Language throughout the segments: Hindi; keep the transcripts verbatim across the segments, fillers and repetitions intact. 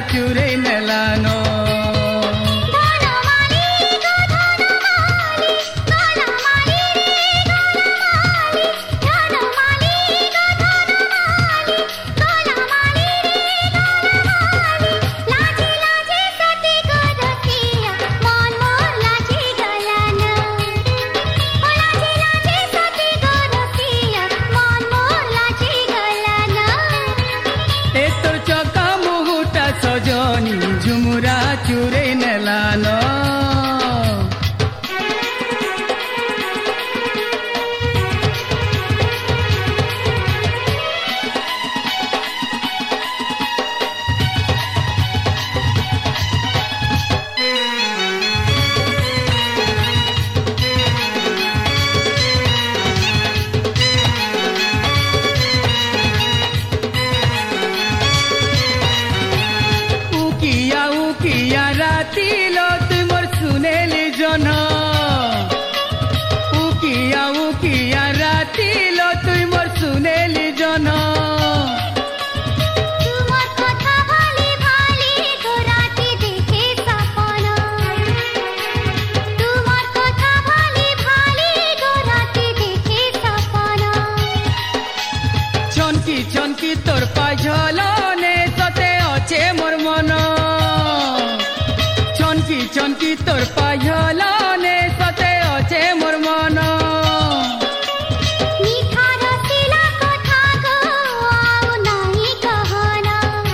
चुरे नेलानो झुमुरा चुरे नेलानो उकिया राती लो तुमर सुनेली जन उकिया उकिया राती लो तुमर सुनेली जन तुमर कथा भाली भाली तो राती देखे सपन तुमर कथा भाली भाली तो राती देखे सपन छनकी छनकी तोर पाझलने सते अछे मोर मन चनकी चनकी तोर पाझलने सते अछे मोर मन मीठा रसीला कथा गो आउ नहीं कहना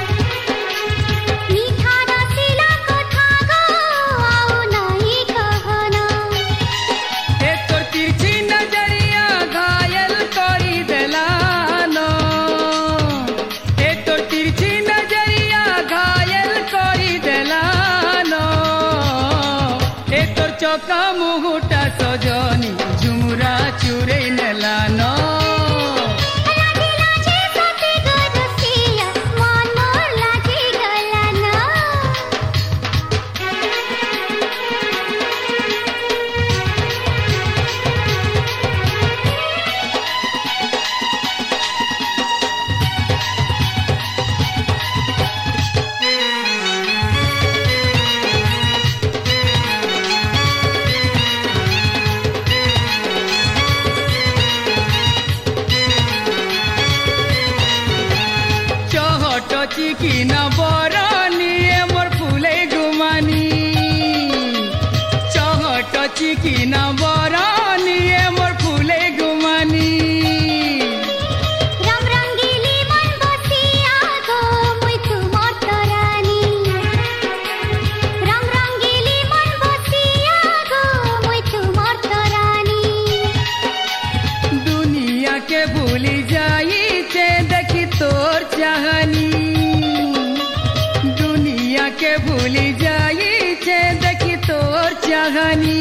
मीठा रसीला कथा गो आउ नहीं कहना ए तोर तिरछी नजरिया घायल करी देलानो ए तोर तिरछी नजरिया घायल करी देलानो चौका मुहुटा सजनी झुमुरा चुरे नेलानो लाजे लाजे सते गरसिया मन मोर लाजे गलाना चिकिना बरनी मोर फूले गुमानी चहट चिकिना बरनी मोर फूले गुमानी रंग रंगीली मन बसिया गो मुई तुमर तरानी रंग रंगीली मन बसिया गो मुई तुमर तरानी दुनिया के भूली जाई चे देखी तोर चाहनी के भूली जाई छे देखी तोर चाहनी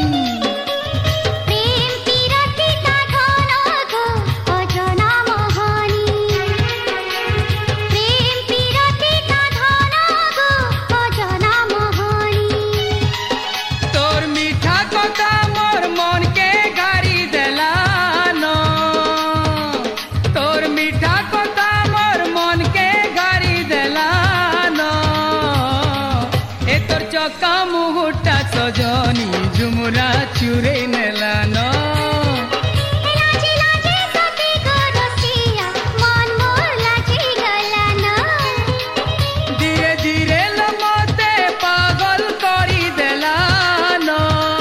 प्रेम पीरती का ढोना गो अजना मोहनी प्रेम पीरती का ढोना गो अजना मोहनी तोर मीठा कथा मोर मन के गारी देलानो तोर मीठा कथा मोर मन के गारी देलानो चौका मुहुटा सजनी झुमुरा चुरे नेलानो लाजे लाजे सते गरसिया मन मोर लाजे गलाना धीरे धीरे लमते पागल करी देलानो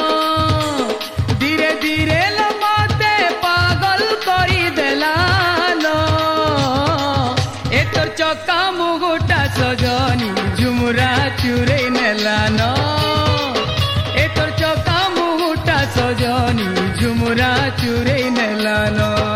धीरे धीरे लमते पागल करी देलानो ए तोर चौका मुहुटा सजनी झुमुरा चुरे नेलानो ए तोर चौका मुहुटा सजनी झुमुरा चुरे नेलानो।